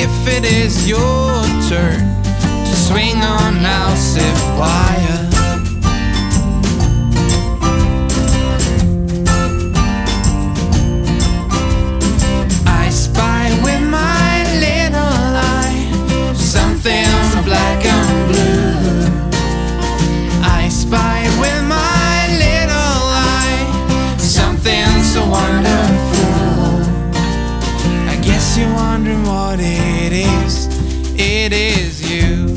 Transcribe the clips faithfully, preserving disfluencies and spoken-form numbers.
if it is your turn to swing on house if wire. I spy with my little eye something's black and blue. I spy with my little eye something so wonderful. I guess you're wondering what it is. It is you.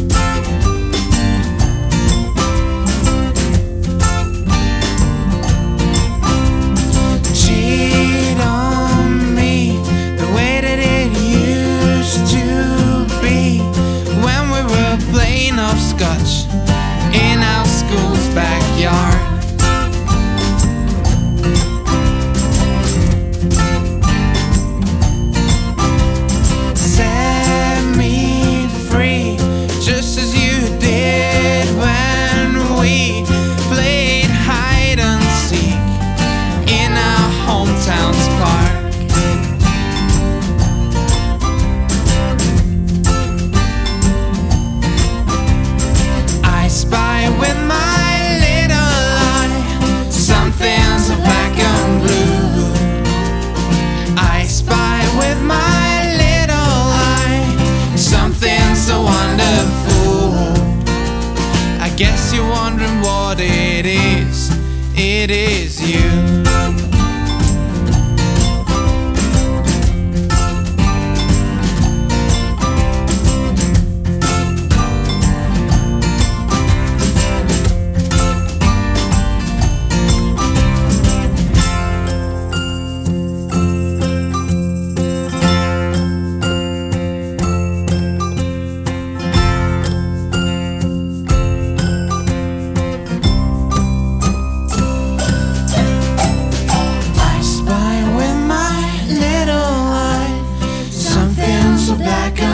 Cheat on me the way that it used to be when we were playing hopscotch in our school's backyard. Set me free, just as you did when we played hide and seek in our hometown's park. I spy with my little eye something's black and blue. I spy with my little eye something so wonderful. I guess you're wondering what it is. It is you. I spy with my little eye something so black and